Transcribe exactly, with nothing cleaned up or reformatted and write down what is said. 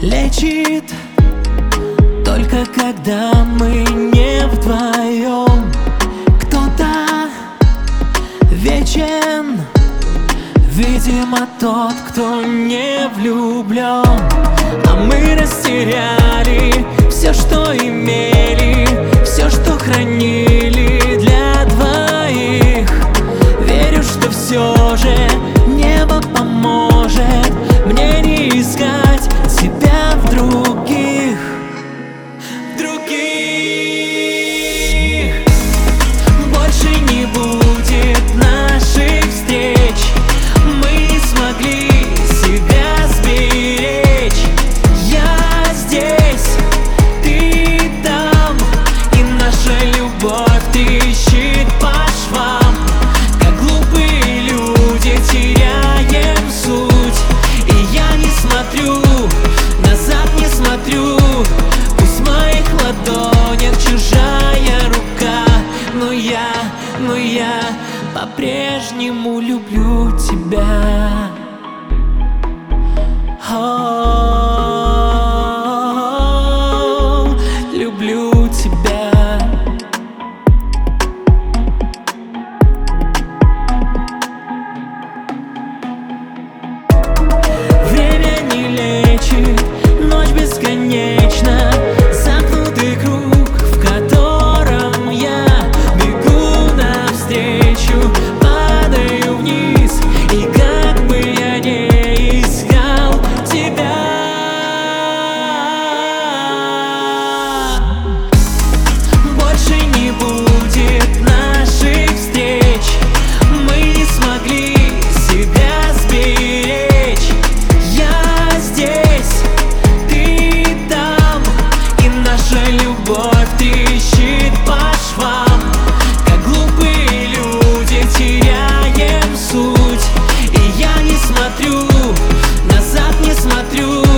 лечит только когда мы не вдвоем. Кто-то вечен, видимо, тот, кто не влюблен. А мы растеряли все, что имели, все, что хранили для двоих. Верю, что все же небо поможет мне не искать тебя в других, в других. Больше не будет наших встреч, мы не смогли себя сберечь. Я здесь, ты там, и наша любовь трещит по швам. Как глупые люди теряем суть, и я не смотрю, назад не смотрю. Пусть в моих ладонях чужая рука, но я, но я по-прежнему люблю тебя. О, люблю тебя. Время не лечит, ночь бесконечна, замкнутый круг, в котором я бегу навстречу, падаю вниз, и как бы я не искал тебя. Больше не будет наших встреч, мы не смогли себя сберечь. Я здесь, ты там, и наша любовь трещит по швам. Как глупые люди теряем суть, и я не смотрю, назад не смотрю.